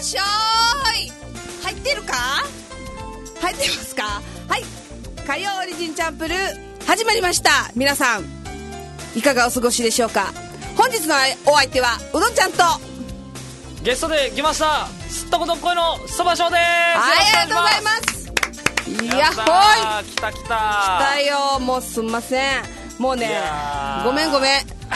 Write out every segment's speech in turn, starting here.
しょーい。入ってるか？入ってますか？はい、火曜オリジンチャンプルー始まりました。皆さんいかがお過ごしでしょうか。本日のお相手はうどんちゃんとゲストで来ましたすったことっこいのそばしょうです。 ありがとうございます。やっほーい。 来た来たよ。もうすんません。もうね、ごめんこ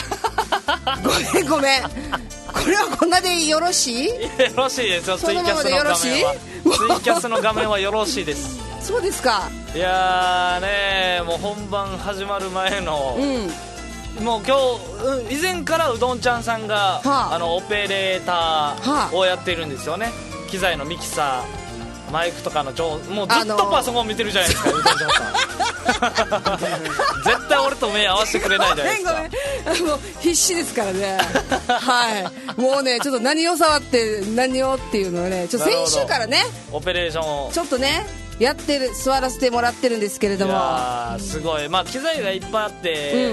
れはこんなでよろしい？ よろしいですよ。ツイキャスの画面はツイキャスの画面はよろしいです。 そうですか。 いやーね、もう本番始まる前の、もう今日、以前からうどんちゃんさんが、オペレーターをやっているんですよね。機材のミキサーマイクとかのもうずっとパソコン見てるじゃないですか、うどんちゃんさん絶対俺と目合わせてくれないじゃないですか。 ごめんもう必死ですからねはいもうね、ちょっと何を触って何をっていうのをね、ちょっと先週からねオペレーションをちょっとねやってる、座らせてもらってるんですけれども、いやすごい、まあ機材がいっぱいあって、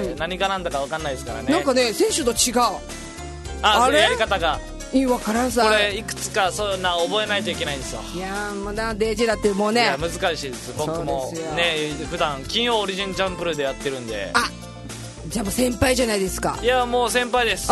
何かなんだか分かんないですからね。 なんかね、先週と違うあれやり方がいいわからんさ。 これいくつかそういうの覚えないといけないんですよ。 いやまだデイジーだってもうね、 いや難しいです。僕もね普段金曜オリジンチャンプルーでやってるんで。 あ、じゃあもう先輩じゃないですか。 いやもう先輩です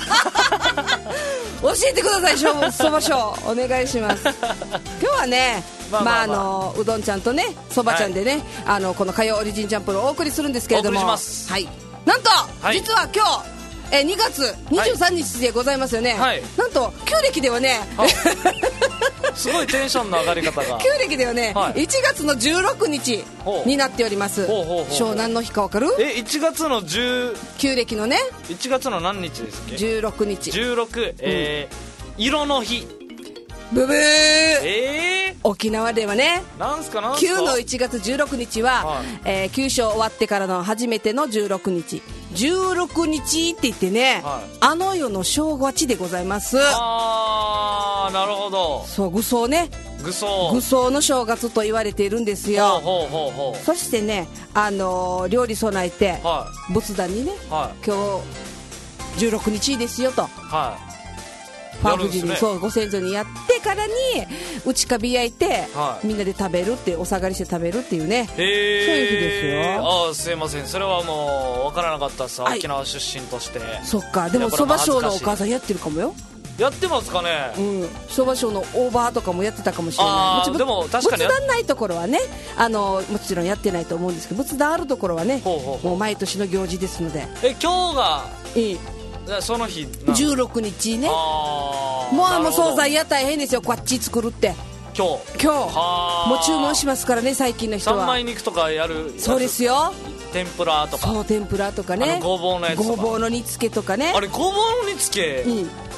教えてください、そばしょうお願いします今日はね、うどんちゃんとねそばちゃんでね、この火曜オリジンチャンプルをお送りするんですけれども、 お送りします。 はい、なんと、実は今日2月23日でございますよね、なんと旧暦ではねすごいテンションの上がり方が旧暦ではね、1月の16日になっております。湘南の日か分かる ？1月の旧暦のね 1月の何日ですっけ ？16日 16、色の日。 ブブー、沖縄ではね、 なんすか旧の1月16日は、旧正終わってからの初めての16日って言ってね、あの世の正月でございます。 あー、なるほど。 そう、愚僧ね、愚僧の正月と言われているんですよ。そしてね、料理備えて、仏壇にね、今日16日ですよと、ファンフジに、そうご先祖にやってからに内カビ焼いて、みんなで食べるって、お下がりして食べるっていうね、そういう日ですよ。 すいません、それはもう分からなかったです、沖縄出身として。 そっか、でもそばしょうのお母さんやってるかもよ。 やってますかね。 そばしょうのオーバーとかもやってたかもしれない。 でも確かに仏壇ないところはね、もちろんやってないと思うんですけど、仏壇あるところはね、もう毎年の行事ですので。 今日がその日 16日ね。もう惣菜屋大変ですよ、こっち作るって今日もう注文しますからね、最近の人は。 三枚肉とかやる。 そうですよ、 天ぷらとか。 そう、天ぷらとかね、 ごぼうのやつとか、 ごぼうの煮付けとかね。 あれごぼうの煮付け、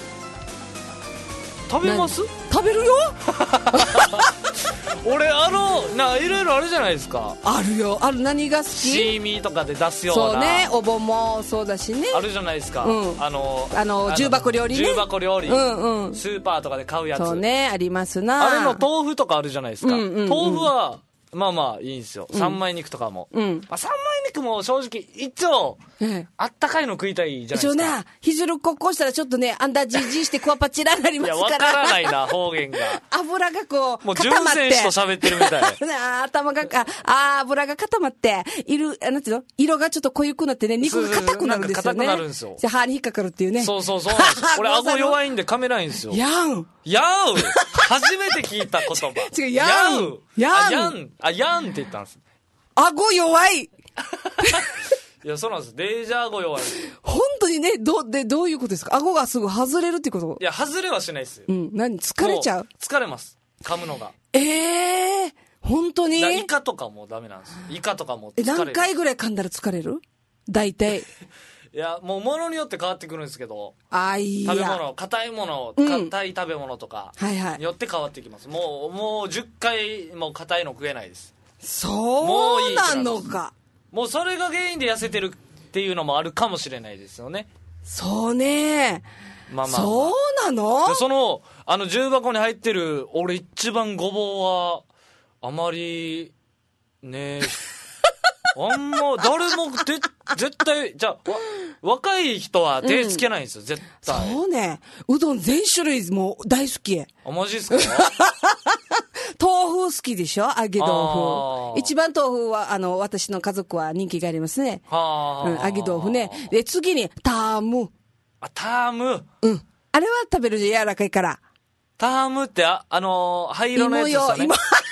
食べます？ 食べるよ俺いろいろあるじゃないですか。 あるよ、何が好き？ シーミーとかで出すような。 そうね、お盆もそうだしね、 あるじゃないですか。 重箱料理ね、 重箱料理、スーパーとかで買うやつ。 そうね、ありますな。 あれの豆腐とかあるじゃないですか。豆腐はまあまあいいんですよ、三枚肉とかも。三枚肉も正直一応あったかいの食いたいじゃないですか。 一応な、ひずるこっこしたらちょっとね、あんだじじしてクワパチラになりますから。 いや、わからないな、方言が。 油がこうもう純選手と喋ってるみたい頭が油が固まって、なんていうの、色がちょっと濃ゆくなってね、肉が硬くなるんですよね。 硬くなるんですよ。 歯に引っかかるっていうね。 そう俺顎弱いんで噛めないんですよ。 やん初めて聞いた言葉。 違う、やんって言ったんです。 顎弱いいや、そうなんです。デージ顎弱い。 本当にね、どういうことですか？顎がすぐ外れるってこと？ いや、外れはしないですよ。 疲れちゃう？ 疲れます。噛むのが。 本当に？ イカとかもダメなんです。イカとかも疲れる。 何回ぐらい噛んだら疲れる？大体。 いや、もう物によって変わってくるんですけど、硬いもの、硬い食べ物とかによって変わってきます。もう10回も硬いの食えないです。 そうなのか。 もうそれが原因で痩せてるっていうのもあるかもしれないですよね。 そうね。そうなの？ その重箱に入ってる俺一番ごぼうはあまりね誰も絶対じゃあ若い人は手つけないんですよ、絶対。 そうね。うどん全種類もう大好き。 あ、マジですか？ 豆腐好きでしょ？揚げ豆腐。一番豆腐は、私の家族は人気がありますね。揚げ豆腐ね。で、次に、ターム。 あ、ターム。 うん。あれは食べる柔らかいから。 タームって、灰色のやつですよね。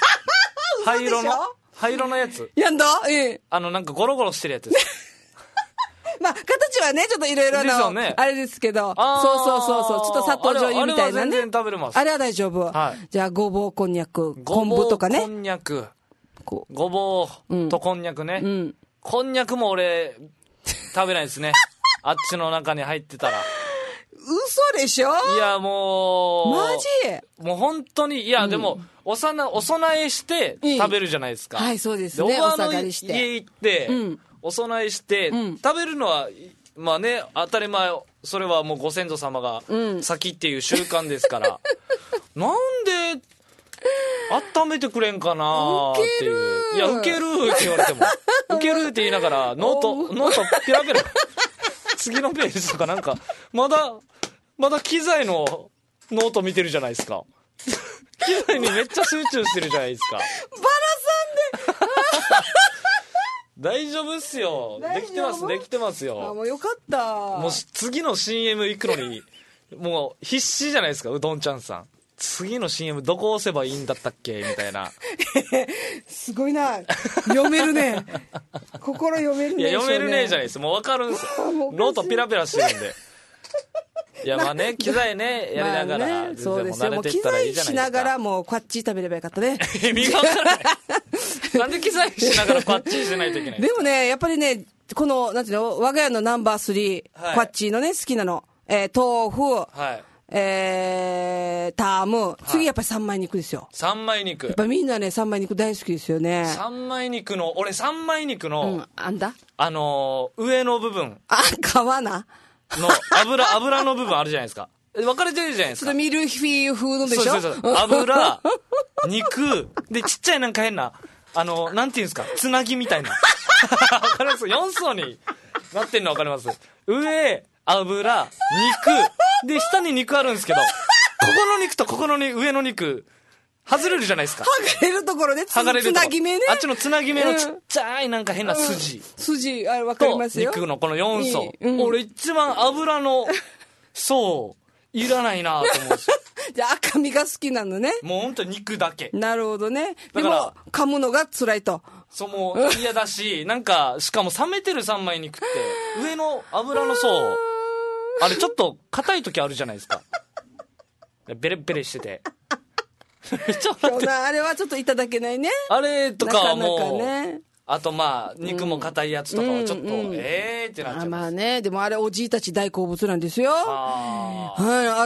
灰色のやつ。 やんだ？ なんかゴロゴロしてるやつです。 まあ、形はね、ちょっといろいろな、あれですけど。そう。ちょっと砂糖醤油みたいなね。 あれは全然食べれます。 あれは大丈夫。じゃあ、ごぼう、こんにゃく、昆布とかね。 こんにゃく。ごぼうとこんにゃくね。こんにゃくも俺、食べないですね。あっちの中に入ってたら。 嘘でしょ？ いや、もう。 マジ？ もう本当に、いや、でも、お供えして食べるじゃないですか。 はい、そうですね。お下がりして。 家行って、お供えして、食べるのは、まあね、当たり前、それはもうご先祖様が先っていう習慣ですから、なんで、温めてくれんかなっていう。いや、ウケるって言われても、ウケるって言いながら、ノートピラピラ。次のページとかなんか、まだ機材のノート見てるじゃないですか。機材にめっちゃ集中してるじゃないですか。バラさんで大丈夫っすよ。できてますよ。 もうよかった。 もう次の CM 行くのに、もう必死じゃないですか、うどんちゃんさん。次の CM どこ押せばいいんだったっけみたいな。 すごいな。読めるね。心読めるね。 いや、読めるねじゃないです。もう分かるんですよ。ノートピラピラしてるんで。いや、まあね、機材ね、やりながら、ね、 そうですよ。もう機材しながら、もう、こっち食べればよかったね。 意味が分からない。なんで機材しながらこっちしないといけない？ でもね、やっぱりね、この、なんていうの、我が家のナンバー3、こっちのね、好きなの。豆腐、ターム、次やっぱり三枚肉ですよ。 三枚肉。 やっぱみんなね、三枚肉大好きですよね。 三枚肉の、俺三枚肉の、 あんだ上の部分。 皮な。 の油の部分あるじゃないですか。分かれてるじゃないですか。 ミルフィーユ風のでしょ？ そう。油、肉、で、ちっちゃいなんか変な、なんていうんですか、つなぎみたいな。わかります？ 4 層になってんのわかります？上、油、肉、で、下に肉あるんですけど、ここの肉とここの上の肉、外れるじゃないですか。 剥がれるところね、つなぎ目ね。 あっちのつなぎ目のちっちゃいなんか変な筋。 筋、あれわかりますよ。 肉のこの4層。俺一番油の層、いらないなと思うんですよ。 じゃあ赤身が好きなのね。 もうほんと肉だけ。 なるほどね。でも噛むのが辛いと。 そう、もう嫌だし、なんか、しかも冷めてる三枚肉って、上の油の層、あれちょっと硬い時あるじゃないですか。ベレベレしてて。ちょっと待って。 あれはちょっといただけないね。 あれとかはもう、 なかなかね、 あとまあ、肉も硬いやつとかはちょっと、ってなっちゃう。 まあね、でもあれおじいたち大好物なんですよ。はい、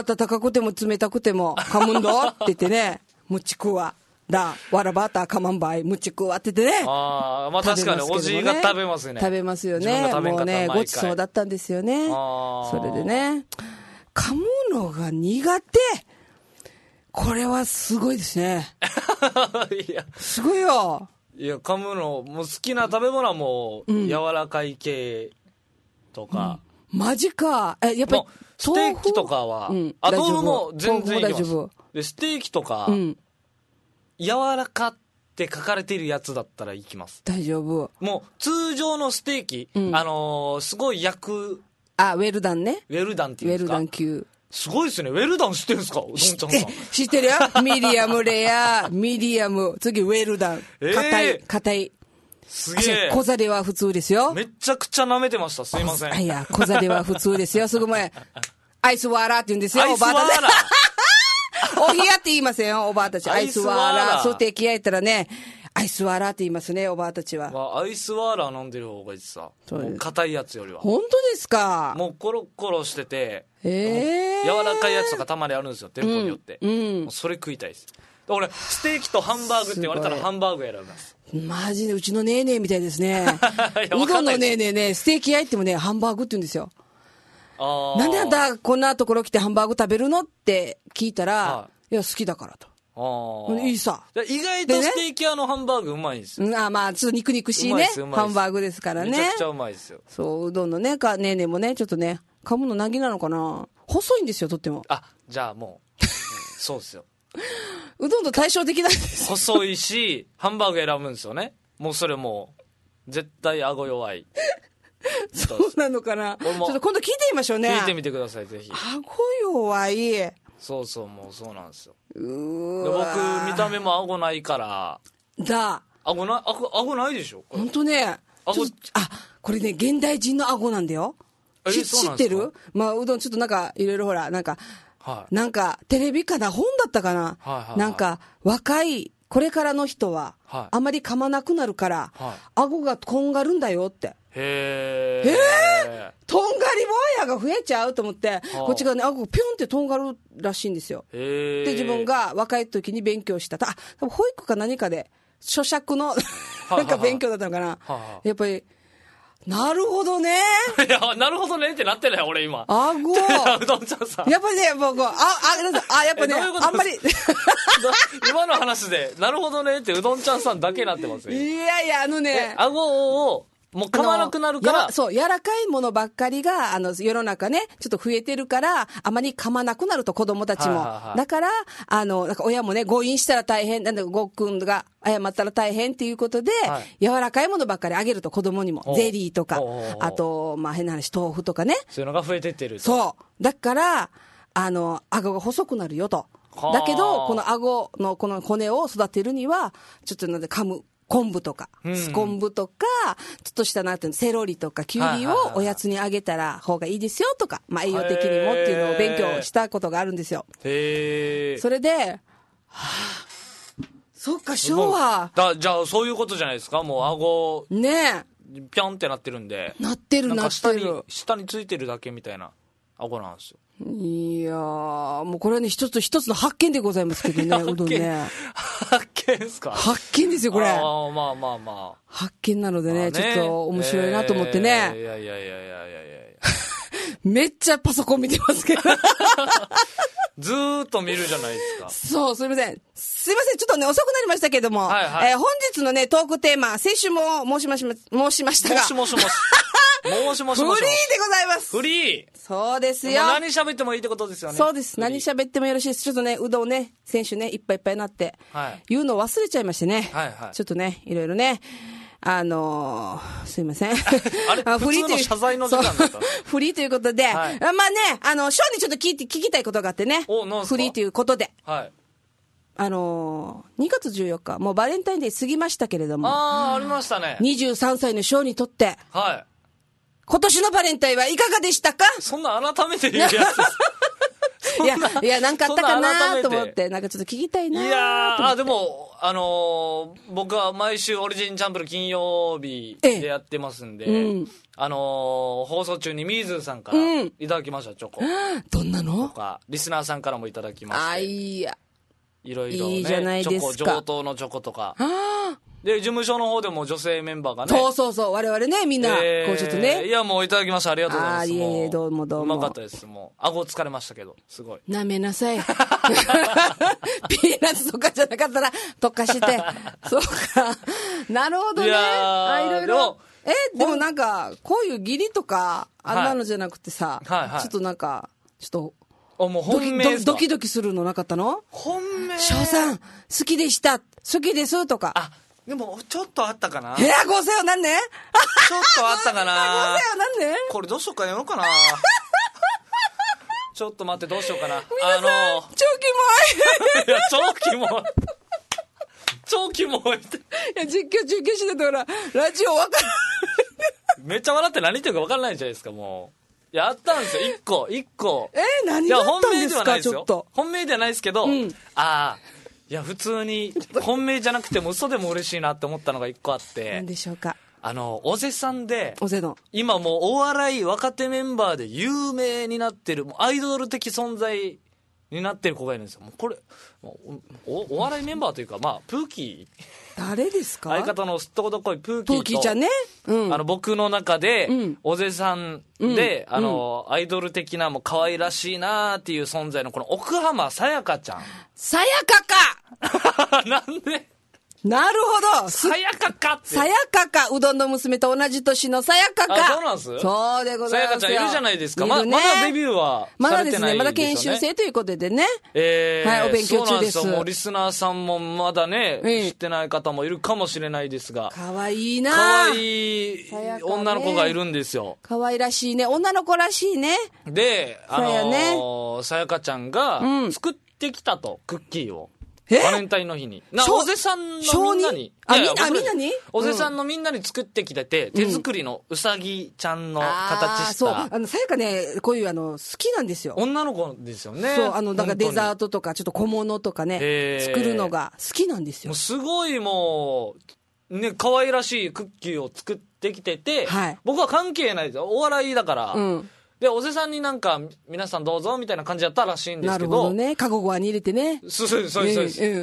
温かくても冷たくても噛むんだって言ってね、むちくわ。だ、わらばたかまんばい、むちくわって言ってね。 まあ確かにおじいが食べますよね。 食べますよね。もうね、ごちそうだったんですよね。それでね、噛むのが苦手。これはすごいですね。 いや、 すごいよ。 いや、噛むの、もう好きな食べ物はもう、柔らかい系とか。 マジか。やっぱり、 ステーキとかは、豆腐も全然いけます。で、ステーキとか、柔らかって書かれているやつだったらいきます。 大丈夫。 もう、通常のステーキ、すごい焼く。 ウェルダンね。 ウェルダンっていうんですか？ ウェルダン級。 すごいですね。ウェルダン知ってるんですか？うどんちゃんさん。 知ってるよ。ミディアムレア、ミディアム、次ウェルダン。硬い。 すげえ。 小皿は普通ですよ。 めちゃくちゃ舐めてました。すいません。 いや、小皿は普通ですよ。すぐ前。アイスワーラーって言うんですよ。 アイスワーラー。 お冷やって言いませんよ、おばあたち。アイスワーラー。ステーキ焼いたらね、アイスワーラーって言いますね、おばあたちは。 アイスワーラー飲んでる方がいいさ。硬いやつよりは。 本当ですか？ もうコロコロしてて、柔らかいやつとかたまにあるんですよ、店舗によって。もうそれ食いたいです。俺、ステーキとハンバーグって言われたらハンバーグ選びます。 マジでうちのねーねーみたいですね。うどんのねーねーね、ステーキ焼いてもね、ハンバーグって言うんですよ。なんであんたこんなところ来てハンバーグ食べるのって聞いたら、いや、好きだからと。 いいさ。 意外とステーキ屋のハンバーグうまいんですよ。 まあちょっと肉々しいねハンバーグですからね。 めちゃくちゃうまいですよ。 そう、うどんのねねえねえもねちょっとね噛むのなぎなのかな、細いんですよとっても。 じゃあもうそうですよ。 うどんと対照的なんですよ。 細いしハンバーグ選ぶんですよね。もうそれもう絶対顎弱い。 そうなのかな。ちょっと今度聞いてみましょうね。 聞いてみてくださいぜひ。 顎弱い。 そうそう、もうそうなんですよ。僕見た目も顎ないから顎ないでしょ。 本当ね。これね現代人の顎なんだよ。知ってる？まあうどんちょっとなんかいろいろほらなんかテレビかな本だったかな、なんか若いこれからの人はあまり噛まなくなるから、顎がとんがるんだよって。とんがり坊やが増えちゃうと思って、こっち側ね顎がピョンってとんがるらしいんですよ。で自分が若い時に勉強した保育か何かで咀嚼のなんか勉強だったのかな。やっぱりなるほどね。 いや、なるほどねってなってない俺今。 顎。 うどんちゃんさん。 やっぱりね、僕やっぱね、あんまり。 今の話で、なるほどねってうどんちゃんさんだけなってますよ。 いや、 顎を、もう噛まなくなるから。 そう、柔らかいものばっかりが、世の中ね、ちょっと増えてるから、あまり噛まなくなると子供たちも。だから、なんか親もね、誤飲したら大変、ごっくんが謝ったら大変っていうことで、柔らかいものばっかりあげると子供にも。ゼリーとか、あと、まあ変な話、豆腐とかね。 そういうのが増えてってると。 そう。だから、顎が細くなるよと。だけど、この顎のこの骨を育てるには、ちょっとなんで噛む。昆布とか、ス昆布とか、ちょっとしたなんていうの、セロリとかキュウリをおやつにあげたら方がいいですよとか、まあ栄養的にもっていうのを勉強したことがあるんですよ。それで、そっか、昭和。 じゃあそういうことじゃないですか。もう顎、 ねえ。ぴょんってなってるんで。 なってる。 下についてるだけみたいな顎なんですよ。 いやー、もうこれはね、一つの発見でございますけどね、うどんね。 発見ですか？ 発見ですよ、これ。 まあ。 発見なのでね、ちょっと面白いなと思ってね。 いや。 めっちゃパソコン見てますけど。 ずーっと見るじゃないですか。 そう、すいません。ちょっとね、遅くなりましたけども、本日のね、トークテーマ、先週も申しましたが。 もしもし。 フリーでございます。 フリー。 そうですよ。 何喋ってもいいってことですよね。 そうです。何喋ってもよろしいです。ちょっとね、うどんね、先週ね、いっぱいになって、言うの忘れちゃいましてね。ちょっとね、いろいろね、すいません。 あれ普通の謝罪の時間だったフリーということで、まあね、ショーにちょっと聞きたいことがあってね。フリーということで。2月14日、もうバレンタインデー過ぎましたけれども。 ありましたね。 23歳のショーにとって。今年のバレンタインはいかがでしたか？ そんな改めて言うやつです。 いや、なんかあったかなと思って、なんかちょっと聞きたいな。 いやでも、僕は毎週オリジンチャンプル金曜日でやってますんで、放送中にミーズーさんからいただきました、チョコ。 どんなの？ とか、リスナーさんからもいただきまして。いろいろね、 いいじゃないですか。 チョコ、上等のチョコとか。で、事務所の方でも女性メンバーがね。 そう。我々ね、みんな、こうちょっとね。 いや、もういただきました。ありがとうございます。 どうも。 うまかったです。もう、顎疲れましたけど、すごい。 舐めなさい。ピーナッツとかじゃなかったら、溶かして。そうか。なるほどね。いろいろ。でもなんか、こういう義理とか、あんなのじゃなくてさ、ちょっとなんか、 もう本命ですか？ ドキドキするのなかったの？ 本命。 翔さん、好きでした。好きですとか。 でも、ちょっとあったかな。 ごせよなんね？ ちょっとあったかな。 ごせよなんね？ これどうしようかやろうかな。ちょっと待って、どうしようかな。 超キモい。 いや、超キモい。超キモいって。 いや、実況してたからラジオ分からん。めっちゃ笑って何言ってるか分からないじゃないですか、もう。いや、あったんですよ、一個。 何があったんですか？ちょっと。 本命ではないですけど、いや、普通に、本命じゃなくても嘘でも嬉しいなって思ったのが一個あって。 何でしょうか？ 尾瀬さんで、今もうお笑い若手メンバーで有名になってる、もうアイドル的存在になってる子がいるんですよ。もうこれ お笑いメンバーというか、まあ、プーキー誰ですか？ 相方のすっとこどこいプーキーとプーキーちゃんね、 僕の中で、おぜさんで、アイドル的なもう可愛らしいなっていう存在のこの奥浜さやかちゃん。 さやかかなんでなるほど。 さやかかって。 さやかか。うどんの娘と同じ年のさやかか。 あ、そうなんす？ そうでございますよ。 さやかちゃんいるじゃないですか。まだデビューはされてないですよね。 まだですね。まだ研修生ということでね。はい、お勉強中です。 そうなんですよ。もうリスナーさんもまだね、知ってない方もいるかもしれないですが。 かわいいな。 かわいい女の子がいるんですよ。 かわいらしいね。女の子らしいね。 で、さやかちゃんが作ってきたと、クッキーを。バレンタインの日に。おぜさんのみんなに。 みんなにおぜさんのみんなに作ってきてて、手作りのうさぎちゃんの形した。 そう。さやかね、こういう好きなんですよ。 女の子ですよね。 そう、だからデザートとか、ちょっと小物とかね、作るのが好きなんですよ。 もうすごいもう、ね、可愛らしいクッキーを作ってきてて、僕は関係ないですよ。お笑いだから。で、おぜさんになんか、皆さんどうぞみたいな感じだったらしいんですけど。なるほどね。 カゴゴアに入れてね。 そうです。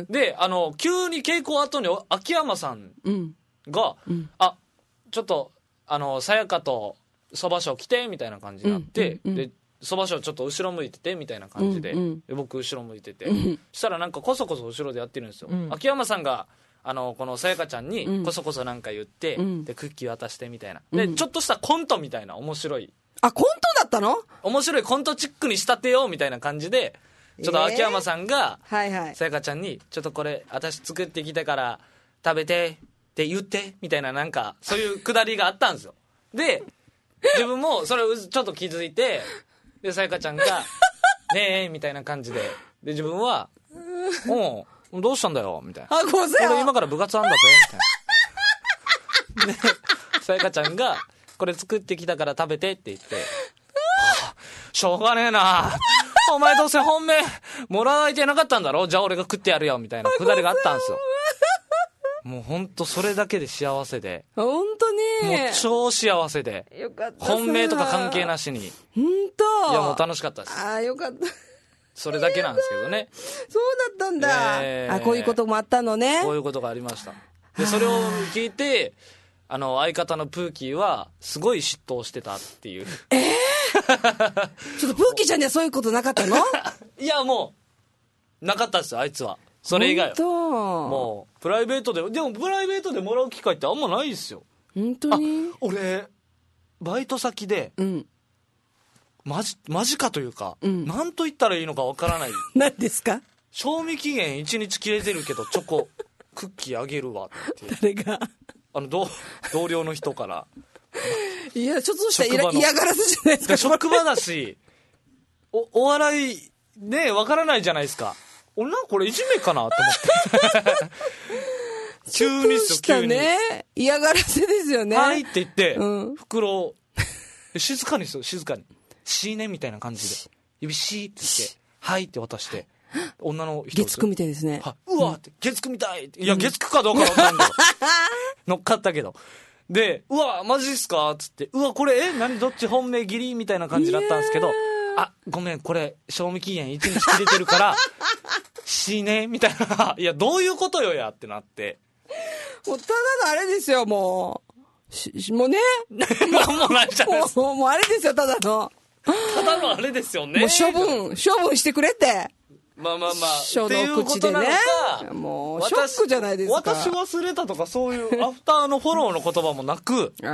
で、急に稽古後に秋山さんが、ちょっと、さやかとそばしょ来て、みたいな感じになって、で、そばしょちょっと後ろ向いてて、みたいな感じで、で僕後ろ向いてて、そしたらなんかこそこそ後ろでやってるんですよ。秋山さんが、このさやかちゃんにこそこそなんか言って、で、クッキー渡してみたいな。で、ちょっとしたコントみたいな面白い。 コントだったの？ 面白いコントチックに仕立てようみたいな感じで、ちょっと秋山さんが、さやかちゃんに、ちょっとこれ、私作ってきたから食べてって言って、みたいななんか、そういうくだりがあったんですよ。で、自分もそれをちょっと気づいて、で、さやかちゃんが、ねえ、みたいな感じで、で、自分は、どうしたんだよみたいな。俺今から部活あんだぜみたいな。で、さやかちゃんが、これ作ってきたから食べてって言って、しょうがねえなお前どうせ本命もらう相手なかったんだろ、じゃあ俺が食ってやるよみたいなくだりがあったんですよ。もうほんとそれだけで幸せで、 ほんとね、 もう超幸せで、 よかった本命とか関係なしに、 ほんと、 いやもう楽しかったです。 よかった。 それだけなんですけどね。 そうだったんだ、こういうこともあったのね。 こういうことがありました。でそれを聞いて、相方のプーキーはすごい嫉妬してたっていう。ちょっとプーキーちゃんにはそういうことなかったの？ いやもうなかったですよ、あいつは。それ以外はもうプライベートでもらう機会ってあんまないですよ。 本当に？ 俺バイト先で、間近というか、何と言ったらいいのかわからない。 何ですか？ 賞味期限1日切れてるけどチョコクッキーあげるわって誰が？ 同僚の人から。 いや、ちょっとした嫌がらせじゃないですか。 職場だし、お笑いね、わからないじゃないですか。俺なんかこれいじめかなと思って急にですよ、急に嫌がらせですよね。 はいって言って、袋を静かにですよ、静かにしーねみたいな感じで指しーって言って、はいって渡して、女の人月9みたいですね。 うわって、月9みたいって。いや、月9かどうかわかんないけど乗っかったけど、で、うわマジっすかっつって、うわこれ何どっち本命義理みたいな感じだったんですけど、ごめんこれ賞味期限1日切れてるからしねみたいな。いやどういうことよやってなって、 もうただのあれですよ、もうねもうないじゃないですか。 もうあれですよ、ただのあれですよね。 もう処分してくれって、 まあ書の口でね。もうショックじゃないですか。 私忘れたとかそういうアフターのフォローの言葉もなく、これ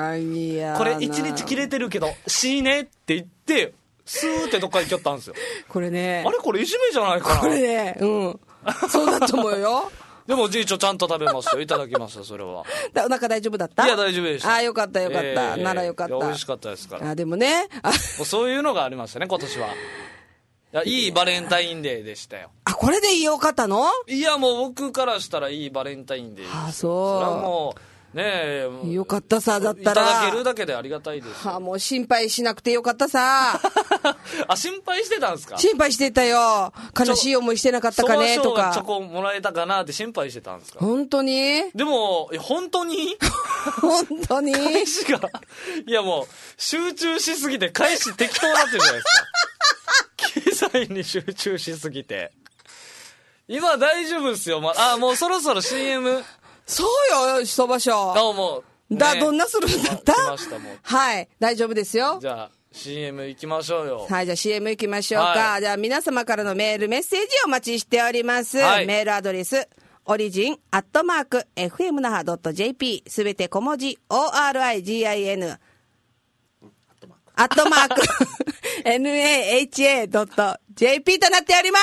1日切れてるけどしーねって言ってスーってどっか行きよったんですよ。 これね、 これいじめじゃないかな。 これね、そうだと思うよ。 でも一応ちゃんと食べましたよ。いただきました、それは。 お腹大丈夫だった？ いや大丈夫でした。 よかったよかった、ならよかった。 美味しかったですから。 でもね、 もうそういうのがありましたね、今年は。いいバレンタインデーでしたよ。 これでよかったの？ いやもう僕からしたらいいバレンタインデーです。 そう。 それはもうねえ、 よかったさ、だったらいただけるだけでありがたいです。 もう心配しなくてよかったさ。 心配してたんですか？ 心配してたよ。悲しい思いしてなかったかねとか。 チョコもらえたかなって心配してたんですか？ 本当に？ でも本当に本当に返しが、いやもう集中しすぎて返し適当になってるじゃないですか。気ザインに集中しすぎて。今大丈夫っすよ。もうそろそろ CM。 そうよ、そばしょ。 もう、 ね、どんなするんだった？ 来ましたもん。 はい、大丈夫ですよ。 じゃあ、CM 行きましょうよ。 はい、じゃあ CM 行きましょうか。はい、じゃあ皆様からのメール、メッセージお待ちしております。はい、メールアドレス、origin@fmnaha.jp、すべて小文字、origin、@naha.jp となっております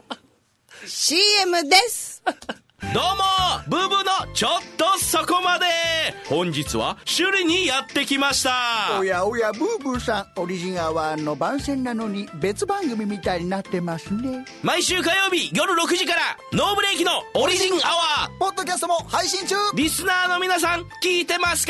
。CM です。 どうもブーブーのちょっとそこまで。本日は首里にやってきました。 おやおやブーブーさん、オリジンアワーの番宣なのに別番組みたいになってますね。 毎週火曜日夜6時からノーブレーキのオリジンアワーポッドキャストも配信中。 リスナーの皆さん聞いてますか？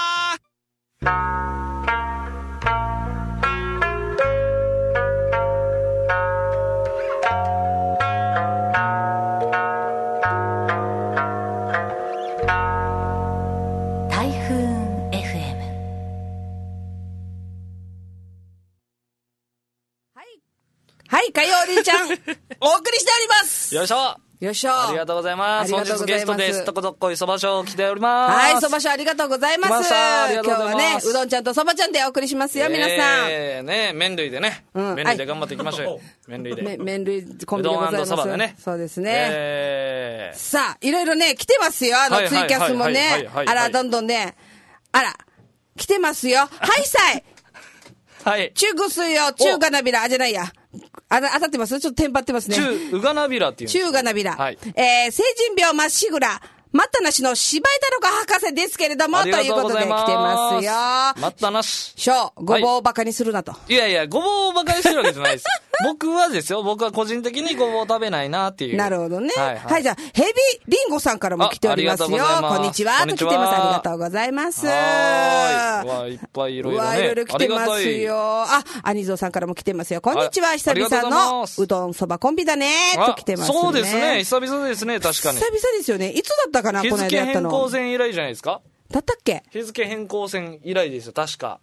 はい、火曜おじいちゃん、お送りしております。 よいしょ。 よいしょ。 ありがとうございます。本日ゲストです。とこどっこいそばしょう来ております。 はい、そばしょうありがとうございます。今日はね、うどんちゃんとそばちゃんでお送りしますよ、皆さん。 ね、麺類でね、麺類で頑張っていきましょうよ。麺類で。麺類コンビでございます。うどん&そばでね。そうですね。さあ、いろいろね、来てますよ。ツイキャスもね。あら、どんどんね。あら、来てますよ。はいさい。 はい。 中ぐすよ、中がなびら、じゃないや。当たってます？ちょっとテンパってますね。 中うがなびらっていう。 中がなびら。はい。成人病まっしぐら。待ったなしの芝居太郎博士ですけれども、ということで来てますよ。 待ったなし。 ごぼうをバカにするなと。 いやいや、ごぼうをバカにしてるわけじゃないです。僕は個人的にごぼう食べないなっていう。 なるほどね。はい、じゃあ、ヘビリンゴさんからも来ておりますよ。こんにちは。と来てます。ありがとうございます。 はい。いっぱいいろいろね。 いろいろ来てますよ。アニゾーさんからも来てますよ。こんにちは。久々のうどんそばコンビだね。と来てますね。 そうですね。久々ですね。確かに。 久々ですよね。いつだったかな、この間やったの。 日付変更線以来じゃないですか？ だったっけ？ 日付変更線以来ですよ、確か。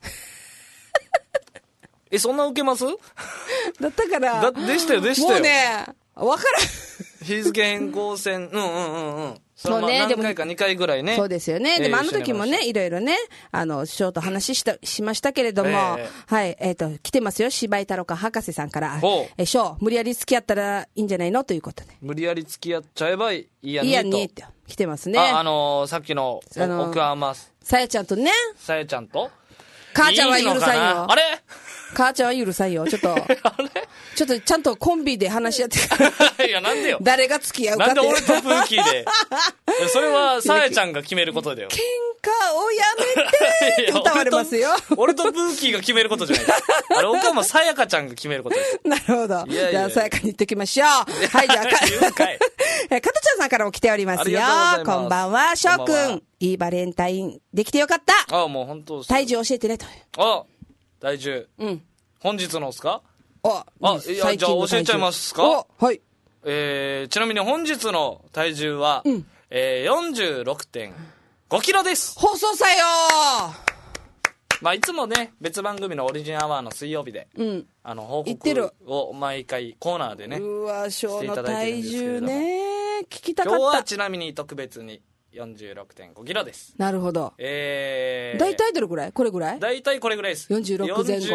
そんな受けます？ だったから。 でしたよ。もうね、わからん。 日付変更線、そうね、何回か2回ぐらいね。 そうですよね。でもあの時もね、いろいろね、師匠と話しましたけれども、はい、来てますよ、芝居太郎博士さんから、師匠、無理やり付き合ったらいいんじゃないのということで。 無理やり付き合っちゃえばいいやねと。 いいやねって来てますね。 さっきの、奥浜さやちゃんとね。 さやちゃんと母ちゃんは許さんよ。 あれ母ちゃんは許さんよ。ちょっとちゃんとコンビで話し合ってから。 いや、なんでよ。 誰が付き合うかって。 なんで俺とプーキーで。それは、さやちゃんが決めることだよ。 喧嘩をやめてって歌われますよ。 俺とプーキーが決めることじゃないです。あれ、岡山さやかちゃんが決めることです。 なるほど。じゃあ、さやかに言ってきましょう。はい、じゃあ、加トちゃんさんからも来ておりますよ。こんばんは、翔くん。いいバレンタインできてよかった。 もう本当体重教えてねと。 体重。本日のですか？ じゃあ教えちゃいますか？ はい。 ちなみに本日の体重は、46.5 キロです。 細さよいつもね、別番組のオリジンアワーの水曜日で、報告を毎回コーナーでね、 うわ、ショーの体重ね、聞きたかった。 今日はちなみに特別に46.5 キロです。 なるほど。大体どれぐらい？これぐらい？ 大体これぐらいです。 46前後。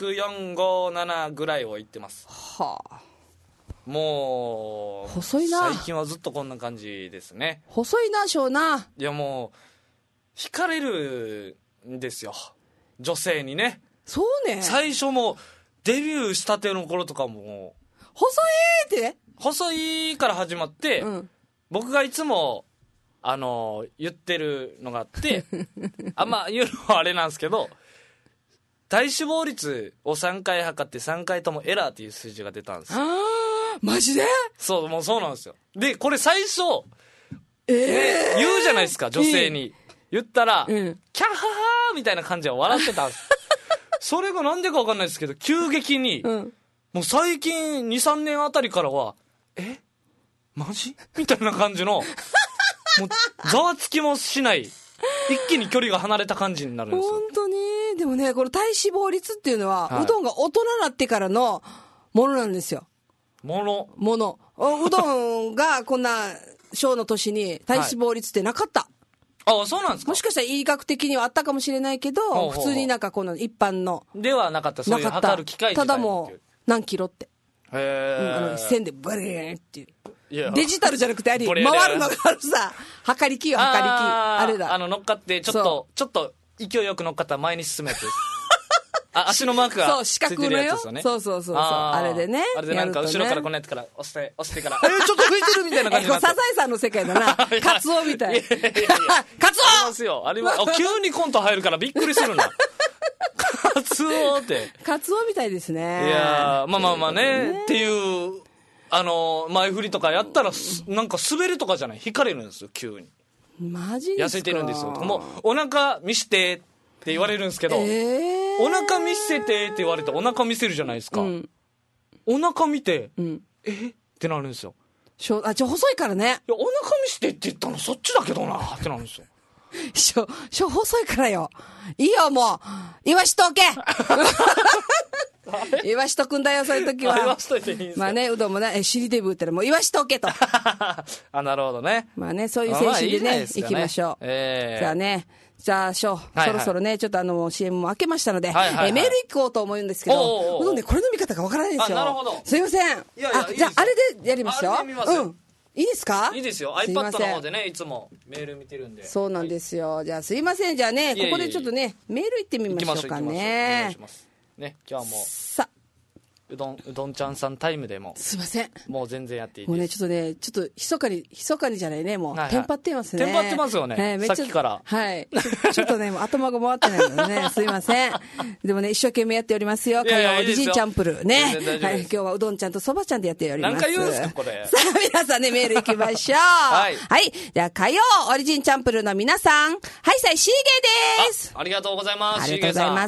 46、4、5、7ぐらいをいってます。 はあ。 もう、 細いな。 最近はずっとこんな感じですね。 細いな、しょうな。 いやもう、惹かれるんですよ。女性にね。 そうね。 最初も、デビューしたての頃とかも、 細いって細いから始まって、僕がいつも、言ってるのがあってあんま言うのはあれなんですけど、体脂肪率を3回測って3回ともエラーっていう数字が出たんですよ。 マジで？ そう、もうそうなんですよ。でこれ最初、言うじゃないですか、女性に、言ったら、キャッハハーみたいな感じで笑ってたんですそれがなんでか分かんないですけど、急激に、もう最近 2,3 年あたりからはマジみたいな感じのもうざわつきもしない、一気に距離が離れた感じになるんですよ。 本当に。でもね、この体脂肪率っていうのは、うどんが大人になってからのものなんですよ。 もの。 うどんがこんな小の年に体脂肪率ってなかった。 あ、そうなんですか。 もしかしたら医学的にはあったかもしれないけど、普通になんかこの一般の。 ではなかった、そういう測る機械自体。 ただもう、何キロって。線でブリーンっていう。デジタルじゃなくて回るのがあるさ、測り機よ、測り機。あれだ。 乗っかって、ちょっと勢いよく乗っかったら前に進むやつです。足のマークがついてるやつですよね。 そう。あれでね。 あれでなんか後ろからこんなやつから押してから、ちょっと吹いてるみたいな感じになって。 サザエさんの世界だな。カツオみたい。カツオありますよ。急にコント入るからびっくりするな。カツオって。 カツオみたいですね。 いやまあね。っていう、前振りとかやったら、なんか滑るとかじゃない。引かれるんですよ、急に。 マジですか。 痩せてるんですよ。もう、お腹見してって言われるんですけど、お腹見せてって言われてお腹見せるじゃないですか。お腹見て、ってなるんですよ。 細いからね。 いや、お腹見せてって言ったのそっちだけどなってなるんですよ。 細いからよ。いいよ、もう。言わしとけ言わしとくんだよ、そういう時は。 言わしといていいんですか。 まあね、うどんもね、尻デブ打ったらもう言わしとけと。 なるほどね。 まあね、そういう精神でね、行きましょう。じゃあ、そろそろね、ちょっとCM も開けましたので、メール行こうと思うんですけど、うどんね、これの見方がわからないんですよ。 なるほど。 すいません。じゃあ、あれでやりますよ。いいですか？ いいですよ。iPad の方でね、いつもメール見てるんで。 そうなんですよ。じゃあ、すいません。じゃあね、ここでちょっとね、メール行ってみましょうかね。 お願いします。ね、今日はもう、うどんちゃんさんタイムでも。 すいません。 もう全然やっていいです。 もうね、ちょっと、密かにじゃないね、もう、テンパってますね。 テンパってますよね。さっきから。 はい。ちょっとね、頭が回ってないのでね、すいません。でもね、一生懸命やっておりますよ。火曜美人チャンプルね。はい、今日はうどんちゃんとそばちゃんでやっております。 何回言うんですか、これ。 さあ、皆さんね、メール行きましょう。はい。じゃあ、火曜オリジンチャンプルの皆さん、はい、シーゲーです。 ありがとうございます。 ありがとうございます。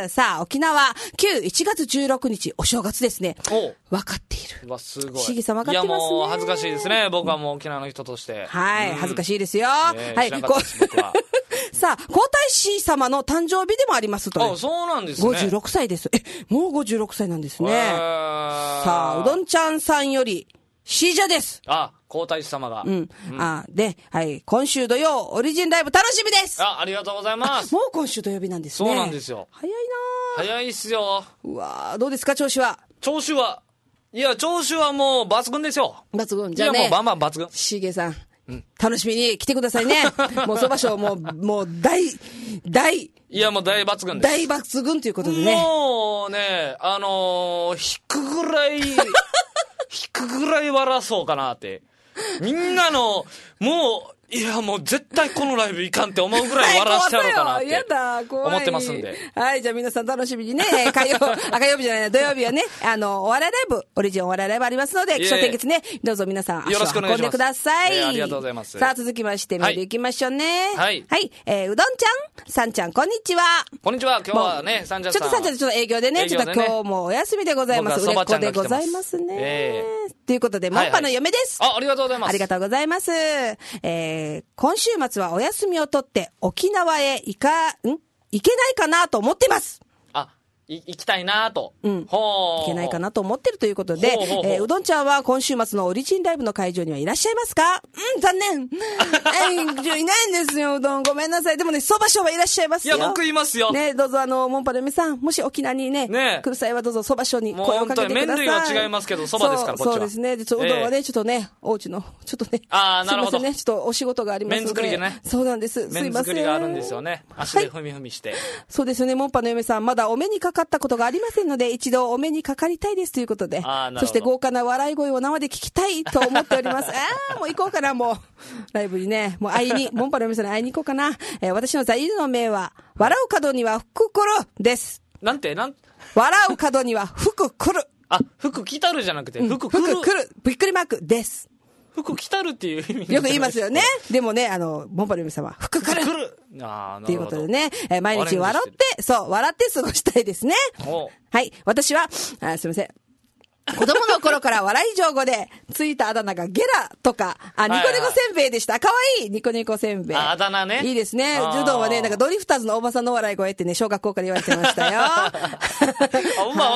さあ、沖縄、旧1月16日、お正月ですね。分かっている。 すごい。 シーゲさん分かってますね。 いや、もう恥ずかしいですね。僕はもう沖縄の人として。 はい、恥ずかしいですよ。はい、さあ、皇太子様の誕生日でもありますと。 そうなんですね。 56歳です。もう56歳なんですね。さあ、うどんちゃんさんより、シージャです。 皇太子様が。 で、はい、今週土曜、オリジンライブ楽しみです。 ありがとうございます。 もう今週土曜日なんですね。 そうなんですよ。 早いな早いっすよ。 うわどうですか、調子は。 調子はもう抜群ですよ。 抜群。じゃあね。 いや、もうバンバン抜群。 しげさん。楽しみに来てくださいね。もうそば賞もう大。いや、もう大抜群です。 大抜群ということでね。 もうね、引くぐらい笑そうかなって。みんなの、もう絶対このライブいかんって思うぐらい笑わしてやろうかなって思ってますんで。 はい、じゃあ皆さん楽しみにね、火曜日じゃない、土曜日はね、お笑いライブ、オリジンお笑いライブありますので、気象転結ね、どうぞ皆さん足を運んでください。 ありがとうございます。 さあ、続きまして、メール行きましょうね。 はい。 うどんちゃん、さんちゃん、こんにちは。 こんにちは、今日はね、さんちゃんさん。 ちょっとさんちゃん、ちょっと営業でね、ちょっと今日もお休みでございます。売れっ子でございますね。ということで、モッパの嫁です。 ありがとうございます。 ありがとうございます。今週末はお休みを取って沖縄へ行けないかなと思ってます。 行きたいなと。 行けないかなと思ってるということで、うどんちゃんは今週末のオリジンライブの会場にはいらっしゃいますか？残念。いないんですよ、うどん。ごめんなさい。でもね、そばしょはいらっしゃいますよ。 いや、僕いますよ。 ね、どうぞモンパの嫁さん、もし沖縄にね、来る際はどうぞそばしょに声をかけてください。 麺類は違いますけど、そばですから、こっちは。 そうですね。うどんはね、ちょっとね、お家の、ちょっとね。 なるほど。 すいませんね、ちょっとお仕事がありますので。 麺作りでね。 そうなんです。すいません。 麺作りがあるんですよね。足で踏み踏みして。 そうですよね、モンパの嫁さん、まだお目にかかったことがありませんので、一度お目にかかりたいですということで、そして豪華な笑い声を生で聞きたいと思っております。もう行こうかな、もう。ライブにね、もうモンパの嫁さんに会いに行こうかな。私の座右の銘は、笑う角には福来るです。笑う角には福来る。 福来たるじゃなくて、福来る。 福来る。びっくりマークです。 服来たるっていう意味よく言いますよね。でもね、モンパの嫁さんは服来るっていうことでね、毎日笑って過ごしたいですね。はい。私は、すいません。子供の頃から笑い上語でついたあだ名がゲラとか、ニコニコせんべいでした。かわいいニコニコせんべい。 あだ名ね。 いいですね。柔道はね、ドリフターズのおばさんの笑い声ってね、小学校から言われてましたよ。 わからん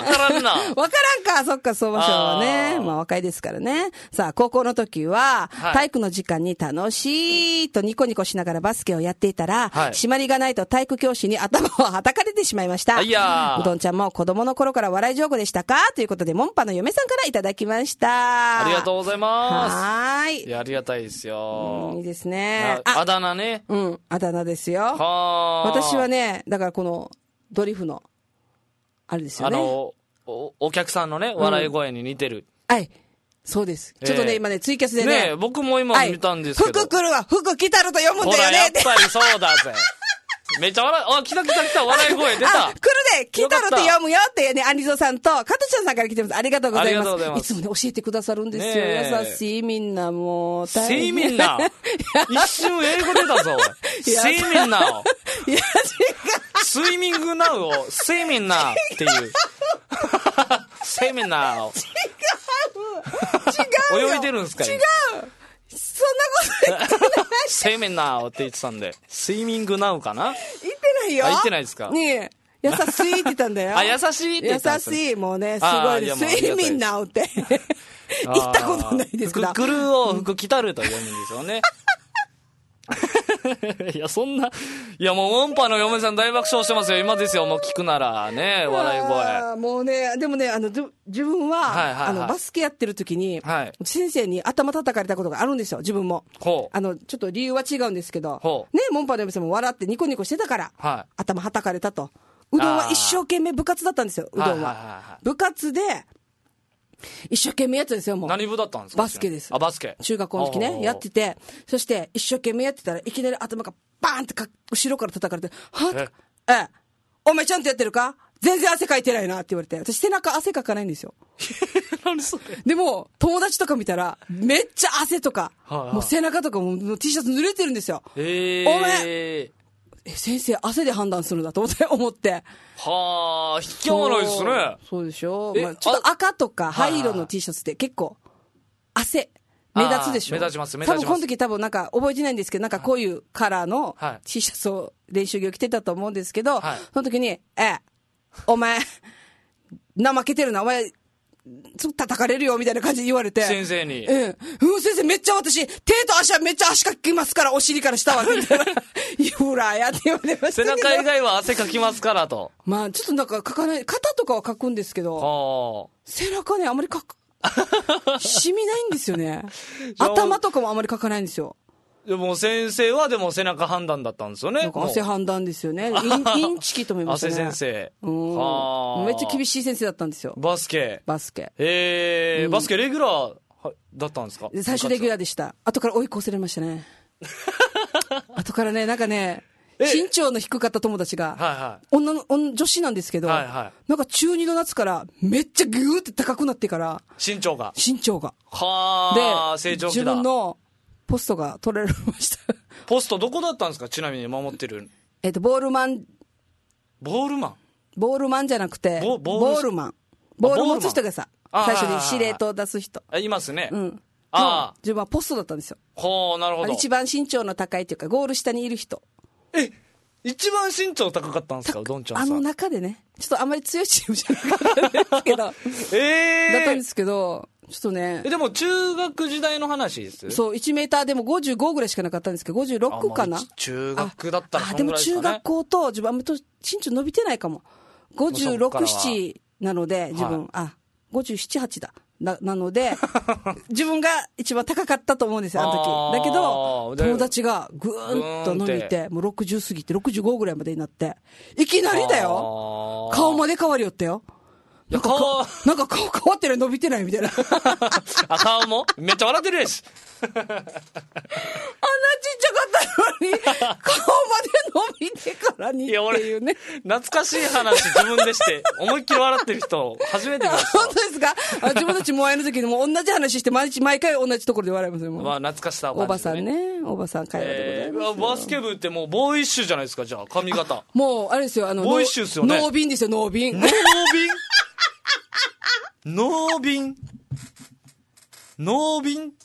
な。 わからんか、そっか、相馬賞はね。まあ若いですからね。さあ、高校の時は、体育の時間に楽しいとニコニコしながらバスケをやっていたら、締まりがないと体育教師に頭をはたかれてしまいました。うどんちゃんも子供の頃から笑い上手でしたかということで、モンパの嫁さんからいただきました。 ありがとうございます。 はい。 いや、ありがたいですよ。 いいですね。 あだ名ね。 あだ名ですよ。私はね、だからこの、ドリフの、あれですよね。 お客さんのね、笑い声に似てる。 はい。そうです。ちょっとね、今ね、ツイキャスでね。 ね、僕も今見たんですけど。 服来るわ、服来たると読むんだよね。 やっぱりそうだぜ。めっちゃ笑い、来た、笑い声出た。 来るで、来たるって読むよってね、アニゾさんと、加藤ちゃんさんから来てます。ありがとうございます。いつもね、教えてくださるんですよ。優しいみんな、もう、大変。 みんな。一瞬英語出たぞ、みんな。 いや、違う。 スイミングナウを、みんなっていう。みんな。違う。泳いでるんすか？ 違う。そんなこと言ってない。 セミナーって言ってたんで、スイミングナウかな？ 言ってないよ。 言ってないですか？ ねえ、優しいって言ったんだよ。 優しいって言ったんですね。 優しい、もうね、すごいです。スイミンナウって。言ったことないですけど。 服来るを服来たると読むんですよね。いや、そんな、いや、もう、モンパの嫁さん大爆笑してますよ。今ですよ、もう聞くなら、ね、笑い声。 もうね、でもね、自分は、バスケやってる時に、先生に頭叩かれたことがあるんですよ、自分も。ちょっと理由は違うんですけど、ね、モンパの嫁さんも笑ってニコニコしてたから、頭叩かれたと。うどんは一生懸命部活だったんですよ、うどんは。部活で、一生懸命やってたんですよ、もう。 何部だったんですか？ バスケです。 バスケ。 中学校の時ね、やってて、そして一生懸命やってたらいきなり頭がバーンって後ろから叩かれて、お前ちゃんとやってるか？全然汗かいてないなって言われて、私背中汗かかないんですよ。 何それ？ でも、友達とか見たら、めっちゃ汗とか、もう背中とかも T シャツ濡れてるんですよ。お前先生汗で判断するんだと思って。 はあ、引き合わないですね。 そうでしょ。ちょっと赤とか灰色の T シャツって結構汗目立つでしょ。 目立ちます。 多分この時なんか覚えてないんですけど、なんかこういうカラーの T シャツを練習着を着てたと思うんですけど、その時にお前怠けてるな、お前叩かれるよみたいな感じで言われて、 先生に。 先生めっちゃ手と足はめっちゃ足かきますから、お尻から下はみたいな。ほらやって言われましたけど。 背中以外は汗かきますからと。 まあちょっとなんかかかない、肩とかはかくんですけど、背中ねあんまり染みないんですよね。頭とかもあんまりかかないんですよ。 でも先生はでも背中判断だったんですよね。 汗判断ですよね。インチキと思いましたね。 汗先生。 めっちゃ厳しい先生だったんですよ。 バスケ。バスケレギュラーだったんですか？ 最初レギュラーでした。後から追い越せられましたね。後からね、なんかね、身長の低かった友達が、女子なんですけど、なんか中2の夏からめっちゃギューって高くなってから、身長が。 はあ、成長期だ。 自分のポストが取られました。 ポストどこだったんですか？ちなみに守ってる。 ボールマンじゃなくて、ボールマン。ボール持つ人がさ、最初に司令塔を出す人。 いますね。 自分はポストだったんですよ。 なるほど。 一番身長の高いというか、ゴール下にいる人。 一番身長高かったんですか？うどんちゃんさん。 中でね、ちょっとあんまり強いチームじゃなかったんですけど。だったんですけど、ちょっとね。 でも中学時代の話です。 そう、1メーターでも55ぐらいしかなかったんですけど、56かな。 中学だったらそんでもぐらいですかね。 中学校と自分あんまり身長伸びてないかも。56、7なので、自分、57、8だ。なので、自分が一番高かったと思うんですよ、あの時。だけど、友達がぐーんと伸びて、もう60過ぎて、65ぐらいまでになって、いきなりだよ。顔まで変わりよったよ。なんか顔変わってる伸びてないみたいな。 顔もめっちゃ笑ってるやし。あんなちっちゃかったのに、顔まで伸びてからにっていうね。 懐かしい話自分でして、思いっきり笑ってる人、初めて見ました。 本当ですか？自分たちも会える時にも同じ話して、毎回同じところで笑いますよ。 まあ懐かしさをおばさんね。おばさん会話でございます。 バスケ部ってもうボーイッシュじゃないですか、じゃあ、髪型。 もう、あれですよ、 ボーイッシュですよね。 ノービンですよ、ノービン。 ノービンノー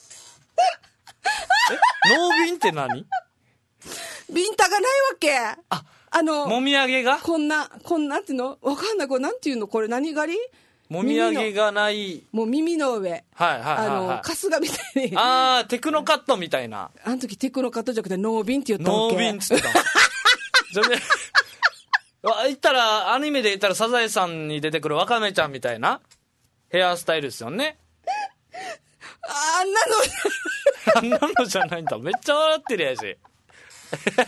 ビンって何？ ビンタがないわけ。 もみあげがこんなっていうのわかんない。これなんていうの？これ何狩り？ もみあげがない。 もう耳の上。 はいはいはい、はい。 春日みたいに。 あー、テクノカットみたいな。 あの時テクノカットじゃなくてノービンって言ったわけ。 ノービンっつってた。それで、言ったら、アニメで言ったらサザエさんに出てくるワカメちゃんみたいなヘアスタイルですよね。 あんなの。あんなのじゃないんだ。めっちゃ笑ってるやし。やばい。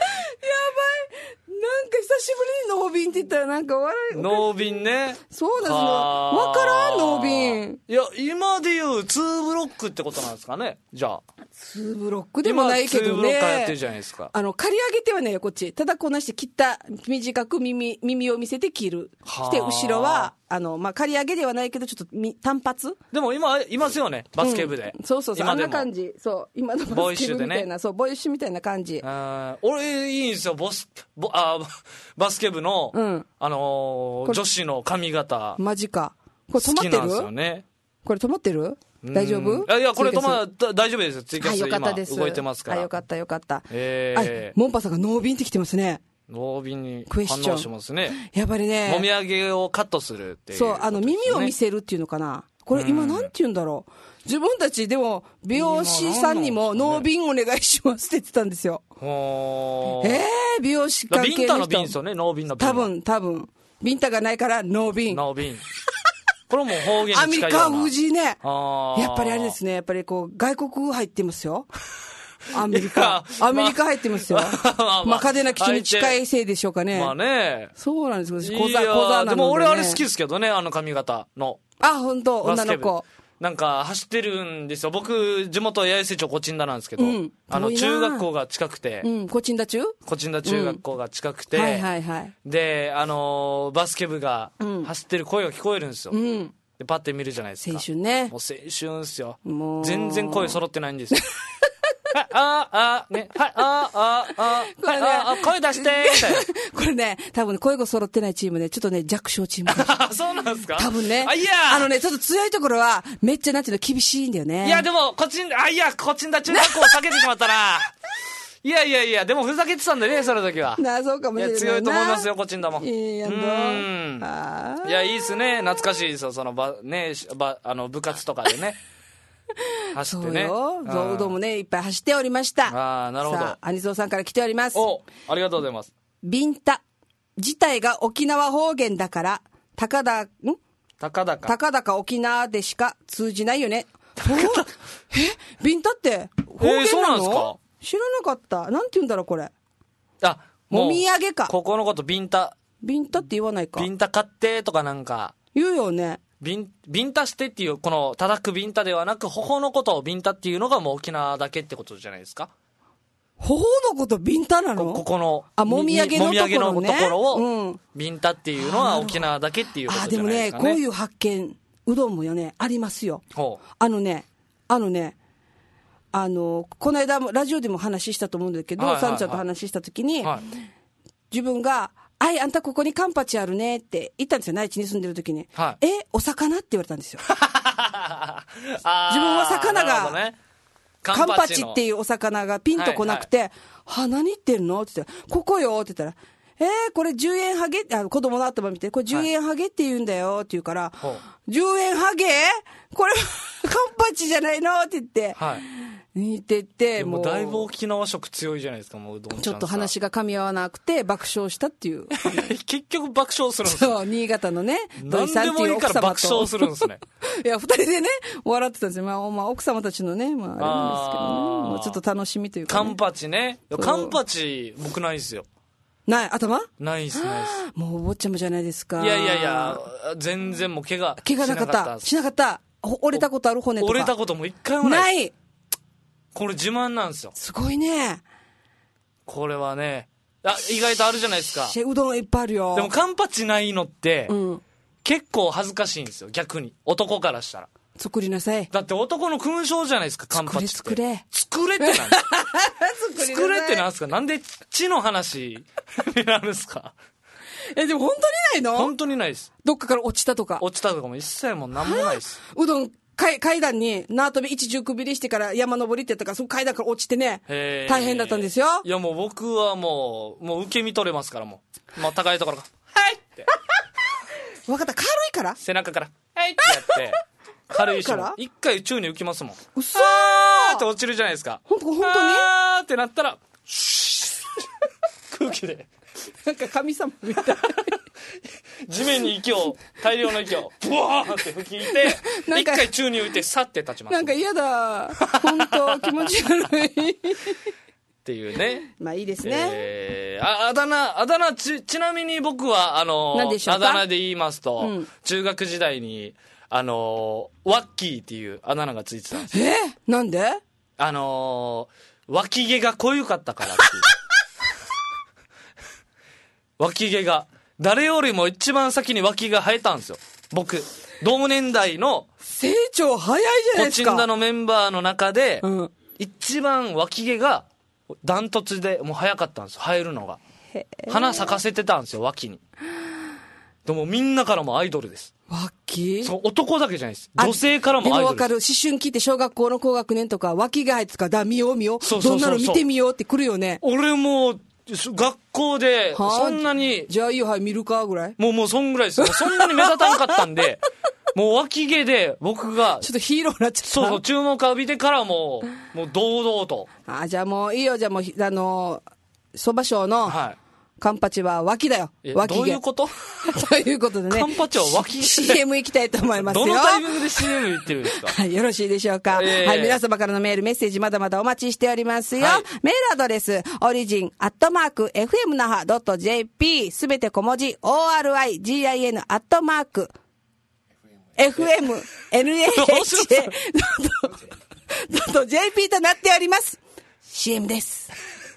なんか久しぶりにノービンって言ったらなんか笑い。 ノービンね。 そうなんですよ。わからん、ノービン。 いや、今で言う2ブロックってことなんですかね。じゃあ。 2ブロックでもないけどね。 今2ブロックやってるじゃないですか。 刈り上げてはねよ、こっち。ただこなして切った、短く耳を見せて切る。して、後ろは、刈り上げではないけど、ちょっと単発でも今、いますよね。バスケ部で。 そうそうそう。あんな感じ。そう。今のバスケ部みたいな。 ね、 そう、ボイッシュみたいな感じ。 俺、いいんですよ。バスケ部の、女子の髪型。 マジか。これ止まってる？好きなんですよね。これ止まってる？大丈夫？ いや、これ大丈夫ですよ。ツイキャス今動いてますから。 よかったよかった。モンパさんがノービンってきてますね。 ノービンに反応しますね。 やっぱりね。 もみあげをカットするっていう。 そう、耳を見せるっていうのかな。これ今なんて言うんだろう。自分たちでも美容師さんにもノービンお願いしますって言ってたんですよ。美容師関係の人。 ビンタのビンですよね、ノービンのビン。 多分。ビンタがないからノービン。 ノービン。これも方言に近いような。 アミカ富士ね。やっぱりあれですね。やっぱりこう、外国入ってますよ。アメリカ入ってますよ。嘉手納基地に近いせいでしょうかね。 まあね。 そうなんですよ。 小座なので。でも俺あれ好きですけどね、髪型の。 本当女の子。 なんか走ってるんですよ。僕、地元八重瀬町コチンダなんですけど、中学校が近くて。 コチンダ中学校が近くて。で、バスケ部が走ってる声が聞こえるんですよ。で、パッて見るじゃないですか。 青春ね。 もう青春ですよ。全然声揃ってないんですよ。声出してみたいな。 これね、多分声が揃ってないチームね、ちょっとね、弱小チーム。 そうなんですか？ 多分ね。ちょっと強いところは、めっちゃなんていうの、厳しいんだよね。 いや、でも、コチンダ中学校を避けてしまったな。いや、でもふざけてたんでね、その時は。 そうかもしれない。 強いと思いますよ、コチンダも。 いや、いいっすね。懐かしいですよ、部活とかでね。走ってね。 そうよ。うどんもね、いっぱい走っておりました。 なるほど。 さあ、アニソーさんから来ております。 ありがとうございます。 ビンタ自体が沖縄方言だから、たかだか沖縄でしか通じないよね。ビンタって方言なの？ そうなんですか？ 知らなかった。なんて言うんだろう、これ。もみあげか。 ここのことビンタって言わないか。 ビンタ買ってとかなんか。 言うよね。 ビンタしてっていう、この叩くビンタではなく、頬のことをビンタっていうのがもう沖縄だけってことじゃないですか？ 頬のことビンタなの？ ここの。 もみあげのところを、ビンタっていうのは沖縄だけっていうことじゃないですかね。 でもね、こういう発見、うどんもよね、ありますよ。この間もラジオでも話したと思うんだけど、さんちゃんと話したときに、自分が、あんたここにカンパチあるねって言ったんですよ、内地に住んでるときに。お魚って言われたんですよ。自分は魚が、カンパチっていうお魚がピンとこなくて、何言ってんのって言ったら、ここよって言ったら、これ10円ハゲ子供の頭見て、これ10円ハゲって言うんだよって言うから、10円ハゲこれ、カンパチじゃないのって言って、似てて、 もうだいぶ沖縄色強いじゃないですか、もううどんちゃんさん。 ちょっと話が噛み合わなくて爆笑したっていう。 結局爆笑するんですよ。 そう、新潟のね、 土井さんっていう奥様と。爆笑するんですね。 いや、二人でね、笑ってたんですよ。奥様たちのね、あれなんですけどね。もうちょっと楽しみというか、 カンパチね。カンパチ、僕ないですよ。 ない、頭？ ないっす。 もうお坊ちゃまじゃないですか。 いや、全然もう怪我なかった。しなかった。折れたことある骨とか。 折れたことも一回もない。 ない。 これ自慢なんですよ。 すごいね。 これはね、意外とあるじゃないですか。 うどんいっぱいあるよ。 でもカンパチないのって、結構恥ずかしいんですよ、逆に。男からしたら。 作りなさい。 だって男の勲章じゃないですか、カンパチって。 作れってなんですか？作れってなんですか？なんで血の話になるんですか？ でも本当にないの？ 本当にないです。 どっかから落ちたとか。 落ちたとかも一切もなんもないです。 うどん階段に縄跳び一重くびりしてから山登りってやったから、その階段から落ちてね、大変だったんですよ。 いやもう僕はもう受け身取れますから、もう高いところがはいって分かった、軽いから背中からはいってやって軽いしも一回宙に浮きますもん。 うそーって落ちるじゃないですか。 本当にあーってなったら空気でなんか神様みたい地面に大量の息をブワーって吹き入れて一回宙に浮いてさって立ちます。 なんか嫌だ本当気持ち悪いっていうね。 まあいいですね。 あだ名ちなみに僕は何でしょうか。 あだ名で言いますと、中学時代にワッキーっていうあだ名がついてたんですよ。 なんで？ 脇毛が濃ゆかったからっていう脇毛が誰よりも一番先に脇が生えたんですよ。僕同年代の成長早いじゃないですか。 コチンダのメンバーの中で、一番脇毛がダントツでもう早かったんですよ、生えるのが。花咲かせてたんですよ、脇に。でもみんなからもアイドルです。 脇？ そう、男だけじゃないです。女性からもアイドルです。 でも分かる。思春期って小学校の高学年とか脇が生えてたから見ようどんなの見てみようって来るよね。 俺も学校でそんなにじゃあいいよ、はい見るかぐらい。 もうそんぐらいですよ。そんなに目立たんかったんでもう脇毛で僕がちょっとヒーローになっちゃった。 そう注目浴びてからもう堂々と。 じゃあもういいよ。じゃあもう蕎麦賞のカンパチは脇だよ。脇毛。 どういうことということでね、 カンパチは脇 CM 行きたいと思いますよ。 どのタイミングで CM 言ってるんですか？ はい、よろしいでしょうか。はい、皆様からのメールメッセージまだまだお待ちしておりますよ。メールアドレスorigin@fmnaha.jp すべて小文字 origin@fmnaha.jp となっております。CM です。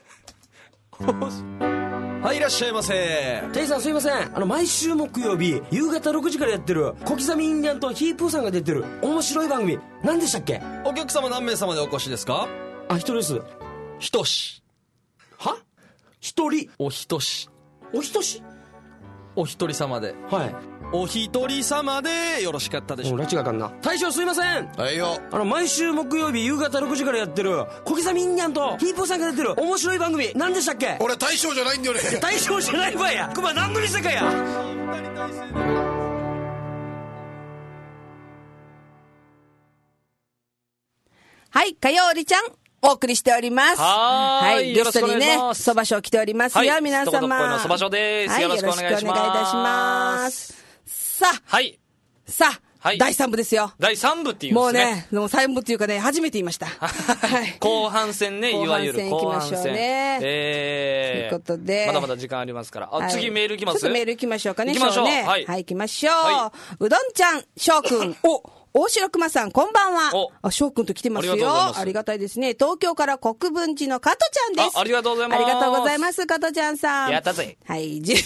はい、いらっしゃいませ。 テイさんすいません。毎週木曜日夕方6時からやってる小刻みインディアンとヒープーさんが出てる面白い番組何でしたっけ？ お客様何名様でお越しですか？ 一人です。 ひとし。 は？一人？ おひとし。 おひとし？ お一人様で。 はい。 お一人様でよろしかったでしょう。 拉致がかんな。大将すいません。 はいよ。 毎週木曜日夕方6時からやってる小刻みインディアンとヒープーさんが出てる面白い番組何でしたっけ？ 俺大将じゃないんだよね。 大将じゃないわや。くま何の店かや。 はい、火曜りちゃんお送りしております。 はい、 ゲストにね、蕎麦賞来ておりますよ、皆様。 一言っぽいの蕎麦賞です。よろしくお願いします。 よろしくお願いいたします。さあ、第3部ですよ。 第3部っていうんですね。 もう3部っていうかね、初めて言いました。 後半戦ね、いわゆる後半戦。 行きましょうね。ということで。 まだまだ時間ありますから。次メールいきます？ ちょっとメールいきましょうかね。 行きましょう。 はい、行きましょう。うどんちゃん、翔くん。大城熊さん、こんばんは。翔くんと来てますよ。ありがたいですね。東京から国分寺の加トちゃんです。 ありがとうございます。 ありがとうございます、加トちゃんさん。 やったぜ。 はい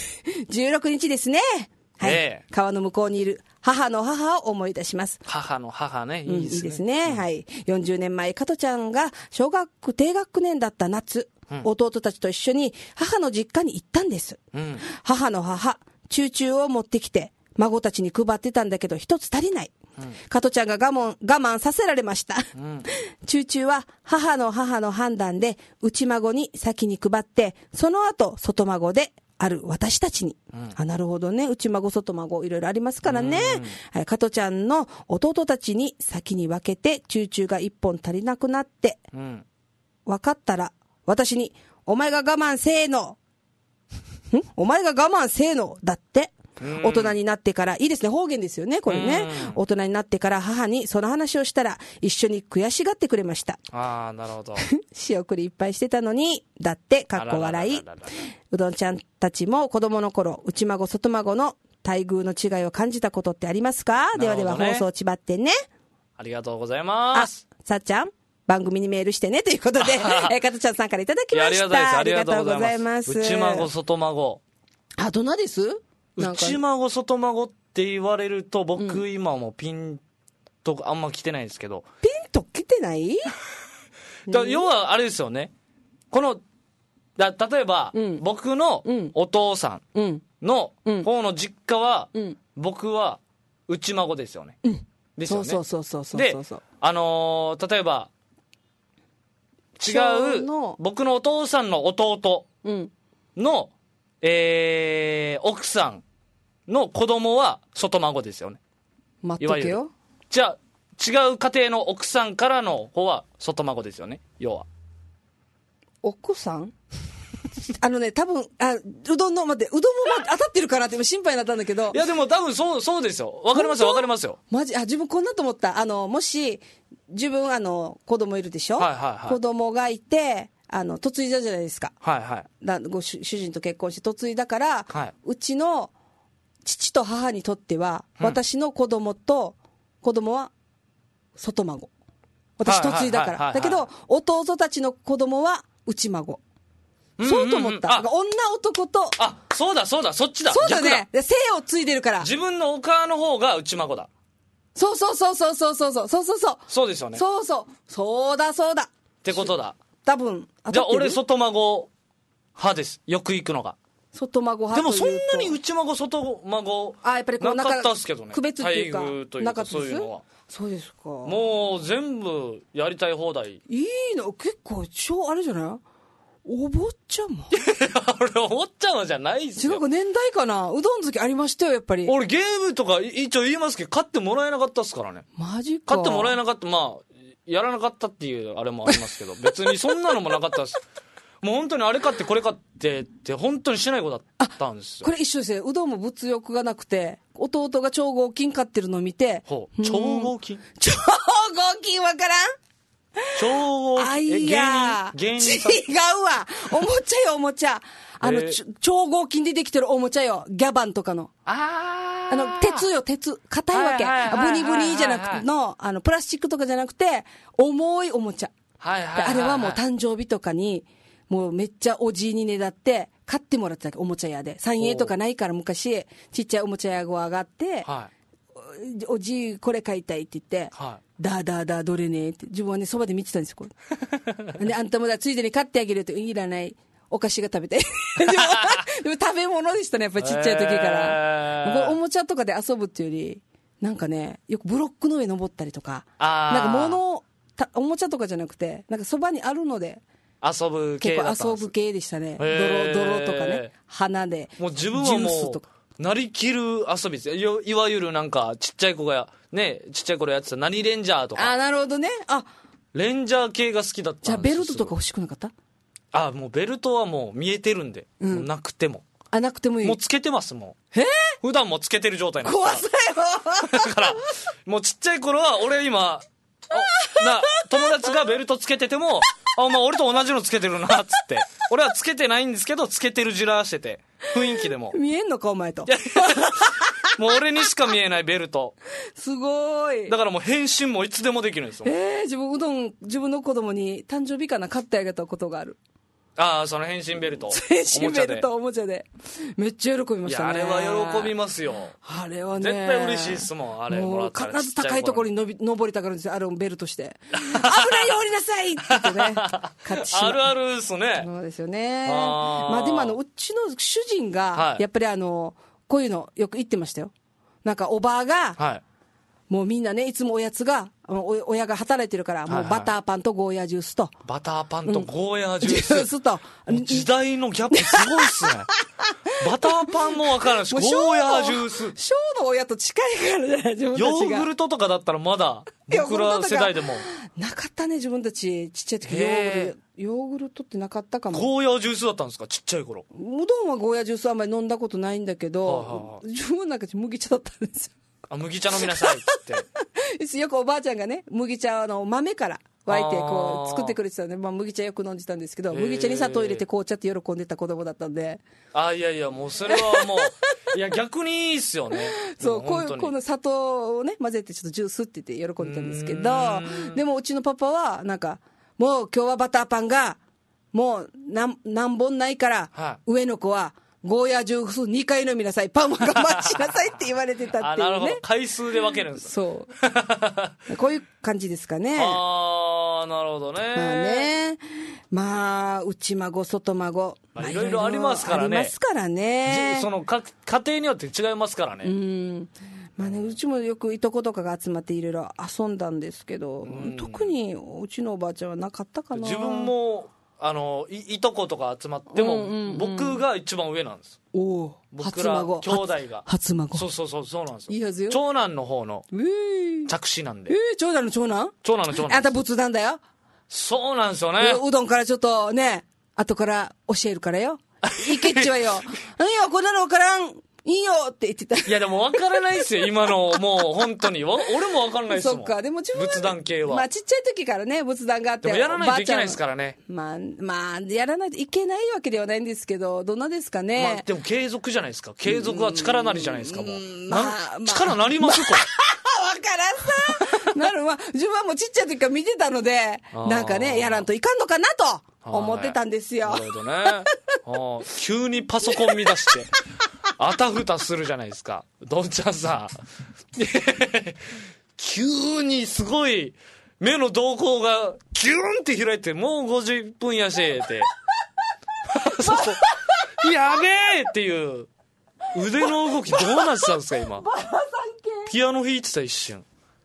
、16日ですね。はい。川の向こうにいる母の母を思い出します。 母の母ね。いいですね。 いいですね。はい。40年前、加トちゃんが小学低学年だった夏、弟たちと一緒に母の実家に行ったんです。母の母、チューチューを持ってきて、孫たちに配ってたんだけど、一つ足りない。加トちゃんが我慢させられました。チューチューは母の判断で、内孫に先に配って、その後、外孫で、ある私たちに、なるほどね。内孫外孫いろいろありますからね。加トちゃんの弟たちに先に分けてチューチューが一本足りなくなって、分かったら私にお前が我慢せーのお前が我慢せーのだって。大人になってから、いいですね、方言ですよね、これね。大人になってから母にその話をしたら、一緒に悔しがってくれました。 なるほど。 仕送りいっぱいしてたのに、だって、かっこ笑い。うどんちゃんたちも子供の頃、内孫外孫の待遇の違いを感じたことってありますか？ではでは放送ちばってね。 ありがとうございます。 さっちゃん番組にメールしてねということで、加トちゃんさんからいただきました。 ありがとうございます。内孫外孫。 どんなです？ 内孫外孫って言われると僕今もピンとあんま来てないですけど。 ピンと来てない？ 要はあれですよね。この例えば、僕のお父さんの方の実家は、僕は内孫ですよね。ですよね。 そう。 で、例えば違う僕のお父さんの弟の、奥さんの子供は外孫ですよね。 待っとけよ。 じゃあ違う家庭の奥さんからの方は外孫ですよね、要は。 奥さん多分うどんも当たってるかなって心配になったんだけど。 いやでも多分そうですよ。わかりますよ、わかりますよ。 マジ、自分こんなと思った。もし自分子供いるでしょ、 はいはいはい、 子供がいて嫁いだじゃないですか、 はいはい、 主人と結婚して嫁いだから、 はい、 うちの父と母にとっては、私の子供は外孫、私嫁いだから、だけど弟たちの子供は内孫、そうと思った。女男と。 あ、そうだ、そっちだ。 そうだね。姓を継いでるから。 自分のお母の方が内孫だ。 そう。そうですよね。 そうだ。 ってことだ。 多分。 じゃあ俺外孫派です。よく行くのが。 外孫派でもそんなに内孫外孫やっぱりなかったっすけどね。 区別っていうか。 待遇というかそういうのは。 そうですか。 もう全部やりたい放題。 いいの結構あれじゃない？お坊ちゃま俺お坊ちゃまじゃないっすよ。 違うか、年代かな。うどん好きありましたよ、やっぱり。 俺ゲームとか一応言いますけど買ってもらえなかったっすからね。 マジか。 買ってもらえなかった。まあやらなかったっていうあれもありますけど別にそんなのもなかったです。もう本当にあれ買ってこれ買ってって本当にしない子だったんですよ。 これ一緒ですね。うどんも物欲がなくて弟が超合金買ってるのを見て。 超合金わからん？ 超合金芸人さん。 違うわ。おもちゃ。超合金でできてるおもちゃよ。ギャバンとかの。鉄よ、鉄。硬いわけ。ブニブニじゃなくてプラスチックとかじゃなくて、重いおもちゃ。あれはもう誕生日とかに、もうめっちゃおじいにねだって、買ってもらってたおもちゃ屋で。三栄とかないから昔、ちっちゃいおもちゃ屋が上がって、おじいこれ買いたいって言って、どれねって。自分はね、そばで見てたんですよ。で、あんたもついでに買ってあげると、いらない。お菓子が食べたい。でも食べ物でしたね、やっぱりちっちゃい時から。おもちゃとかで遊ぶっていうより、なんかね、よくブロックの上登ったりとか、なんかおもちゃとかじゃなくて、なんかそばにあるので、 遊ぶ系だったんです。 結構遊ぶ系でしたね。泥とかね、花で。 もう自分はもう、なりきる遊びですよ。いわゆるなんか、ちっちゃい頃やってた、何レンジャーとか。 なるほどね。 レンジャー系が好きだったんですよ。 じゃあベルトとか欲しくなかった？ もうベルトはもう見えてるんで、もうなくても。 なくてもいい。 もうつけてます、もう。普段もつけてる状態なんです。 怖さよ。 だから、もうちっちゃい頃は、俺今、友達がベルトつけてても、俺と同じのつけてるな、つって。俺はつけてないんですけど、つけてるじらしてて、雰囲気でも。 見えんのか、お前と。 もう俺にしか見えないベルト。 すごい。 だからもう変身もいつでもできるんですよ。 自分の子供に誕生日かな買ってあげたことがある。 その変身ベルト。 変身ベルトおもちゃで。めっちゃ喜びましたね。 いや、あれは喜びますよ。 あれはね。 絶対嬉しいっすもん、あれもらったら。 必ず高いところに登りたがるんですよ、あれをベルトして。危ないよ、降りなさいって言ってね。買ってしまう。 あるあるっすね。 そうですよね。まあでもうちの主人が、やっぱりこういうのよく言ってましたよ。なんかおばあが、もうみんなね、いつもおやつが、親が働いてるから、もうバターパンとゴーヤージュースと。 バターパンとゴーヤージュース。 と。 時代のギャップすごいっすね。バターパンもわからんし、ゴーヤージュース。 小の親と近いからね、自分たちが。 ヨーグルトとかだったらまだ、僕ら世代でも。 なかったね、自分たち、ちっちゃい時ヨーグルトってなかったかも。 ゴーヤージュースだったんですか、ちっちゃい頃。 うどんはゴーヤージュースあんまり飲んだことないんだけど、自分なんか麦茶だったんですよ。 麦茶飲みなさいってよくおばあちゃんがね、麦茶豆から沸いてこう作ってくれてたので、麦茶よく飲んでたんですけど、麦茶に砂糖入れて紅茶って喜んでた子供だったんで。 いやもうそれはもういや逆にいいっすよね。 そう、この砂糖をね混ぜてちょっとジュースって言って喜んでたんですけど、でもうちのパパはなんか、もう今日はバターパンがもう何本ないから、上の子はゴーヤージュース2回飲みなさい、パンは我慢しなさいって言われてたっていうね。 なるほど、回数で分けるんです。 そうこういう感じですかね。 なるほどね。 まあ内孫外孫、 いろいろありますからね。 ありますからね。 その家庭によって違いますからね。 まあね、うちもよくいとことかが集まっていろいろ遊んだんですけど、特にうちのおばあちゃんはなかったかな。 自分もいとことか集まっても、僕が一番上なんです。僕ら兄弟が初孫。 そうなんですよ。 いいはずよ。 長男の方の着子なんで。 長男の長男。あんた仏壇だよ。 そうなんですよね。 うどんからちょっとね、後から教えるからよ。いけっちはよ。いいよ、こんなのわからん。いいよって言ってた。 いやでも分からないっすよ、今の。もう本当に。俺も分からないっすもん。 そっか、でも自分は仏壇系は。 まあちっちゃい時からね、仏壇があって。 でもやらないといけないですからね。 まあ、やらないといけないわけではないんですけど、どんなですかね。 まあでも継続じゃないですか。継続は力なりじゃないですか、もう。力なりますこれ。 わからんさ。なるわ。自分はもうちっちゃい時から見てたので、なんかね、やらんといかんのかなと思ってたんですよ。 なるほどね。急にパソコン見出して。あたふたするじゃないですか。どんちゃんさ。急にすごい、目の瞳孔がキューンって開いて、もう50分やし、って。そこ、やべえっていう、腕の動きどうなってたんですか、今。ピアノ弾いてた一瞬。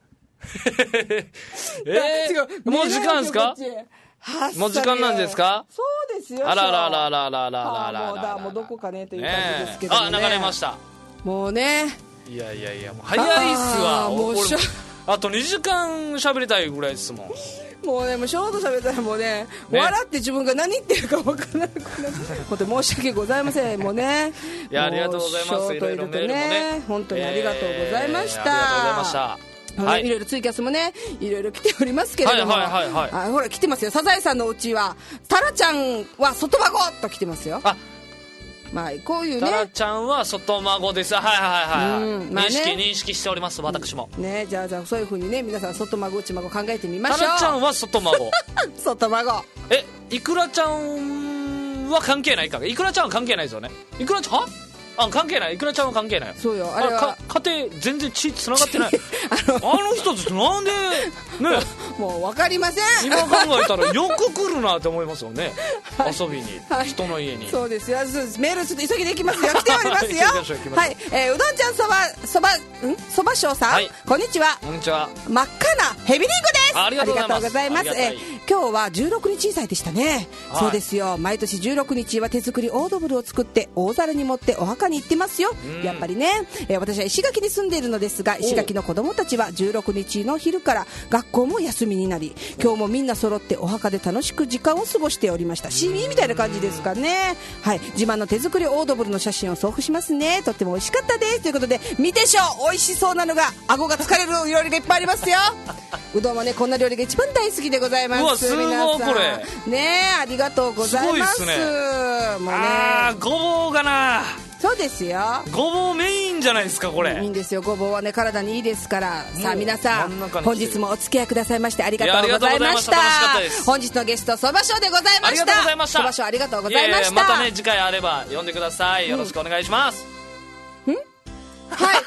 もう時間ですか？もう時間なんですか？ そうですよ。 あらららららららら。 もうどこかねという感じですけどね。 流れました。 もうね。 いや、もう早いっすわ。俺もあと2時間喋りたいぐらいですもん。 もうね、もうショート喋ったらもうね、笑って自分が何言ってるか分からなくなって、本当に申し訳ございません。もうね。 いや、ありがとうございます。いろいろメールもね。 本当にありがとうございました。 ありがとうございました。 いろいろツイキャスもね、いろいろ来ておりますけれども、ほら来てますよ。サザエさんのうちはタラちゃんは外孫と来てますよ。まあこういうね、 タラちゃんは外孫です。認識しております、私もね。じゃあそういう風にね、皆さん外孫内孫考えてみましょう。 タラちゃんは外孫外孫。 イクラちゃんは関係ないか。イクラちゃんは関係ないですよね。イクラちゃん関係ない。イクラちゃんは関係ない。 そうよ。あれは家庭全然血繋がってない。あの人たちなんでね。 もう分かりません。 今考えたらよく来るなって思いますよね。遊びに、人の家に。 そうですよ。メールちょっと急ぎでいきますよ。来ておりますよ。はい。うどんちゃんそばしょうさん、こんにちは。 こんにちは。 真っ赤なヘビリングです。 ありがとうございます。 今日は16日以祭でしたね。そうですよ。毎年16日は手作りオードブルを作って大皿に盛ってお墓に行ってますよ。やっぱりね、私は石垣に住んでいるのですが、石垣の子供たちは16日の昼から学校も休みになり、今日もみんな揃ってお墓で楽しく時間を過ごしておりました。シミみたいな感じですかね。はい。自慢の手作りオードブルの写真を送付しますね。とっても美味しかったですということで、見てしょう。美味しそうなのが、顎が疲れる料理がいっぱいありますよ。うどんはね、こんな料理が一番大好きでございます。 うわ、すごいこれね。ありがとうございます。 すごいっすね。 もうね、 ごぼうがな。 そうですよ。 ごぼうメインじゃないですか、これ。 いいんですよ。ごぼうはね、体にいいですから。さあ皆さん、本日もお付き合いくださいましてありがとうございました。本日のゲストそばしょうでございました。ありがとうございました。そばしょうありがとうございました。 またね、次回あれば呼んでください。よろしくお願いします。 はい。では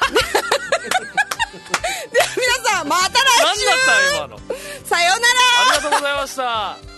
皆さん、また来週。 何だった今の。 さようなら。 ありがとうございました。